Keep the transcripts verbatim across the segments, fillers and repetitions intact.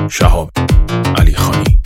شهاب علیخانی.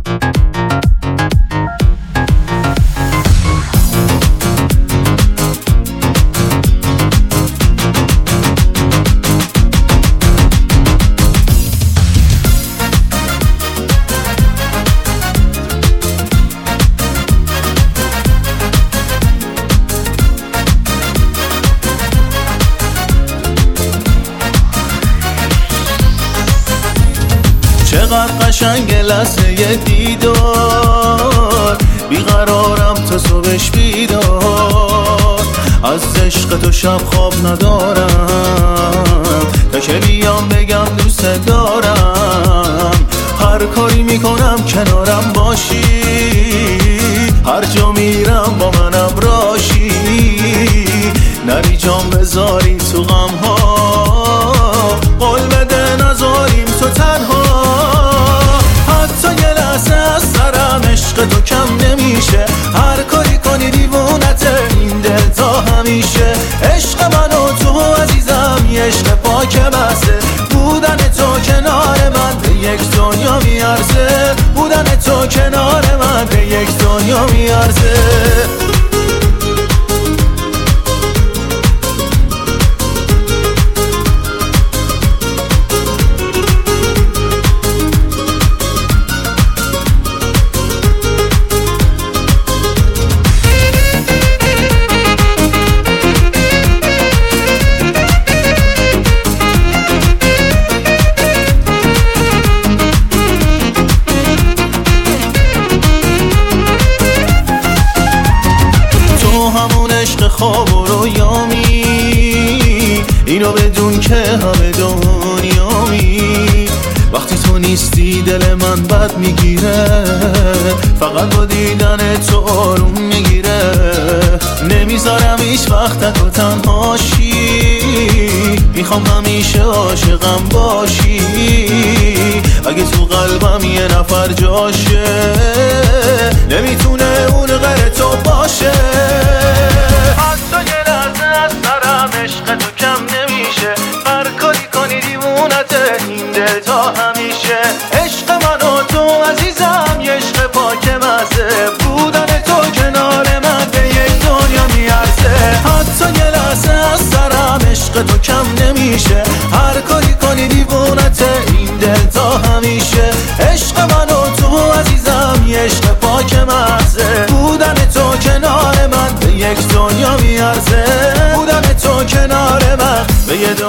چقدر قشنگ لحظه ی دیدار، بیقرارم تا صبحش بیدار. از عشق تو شب خواب ندارم، تا که بیام بگم دوست دارم. هر کاری میکنم کنارم باشی، هر جا میرم با منم راشی. نری جام بذاری تو غم ها، قول بده نذاریم تو تنها. حتی یه لحظه از سرم عشق تو کم نمیشه، هر کاری کنی دیوونته این دل تا همیشه. عشق من و تو عزیزم یه عشق پاک بسه، بودن تو کنار من به یک دنیا میارزه. بودن تو کنار من به یک دنیا میارزه. همون عشق خواب و رویامی، اینو بدون که همه دنیامی. وقتی تو نیستی دل من بد میگیره، فقط با دیدن تو آروم میگیره. نمیذارم هیچ وقت تو تنهاشی، میخوام همیشه عاشقم باشی. اگه تو قلبم یه نفر جاشه، نمیتونه اون غیر تو باشه. حتی یه لحظه از سرم عشق تو کم نمیشه، هر کاری کنی دیوونته این دل تا همیشه. عشق من و تو عزیزم یه عشق پاک مزه، بودن تو کنار من به یک دنیا میارزه. حتی یه لحظه از سرم عشق تو کم نمیشه، هر کاری کنی دیوونته این دل تا همیشه. عشق من و تو عزیزم یه عشق پاک مزه، بودن تو کنار من به یک دنیا میارزه. بودن تو کنار من به یک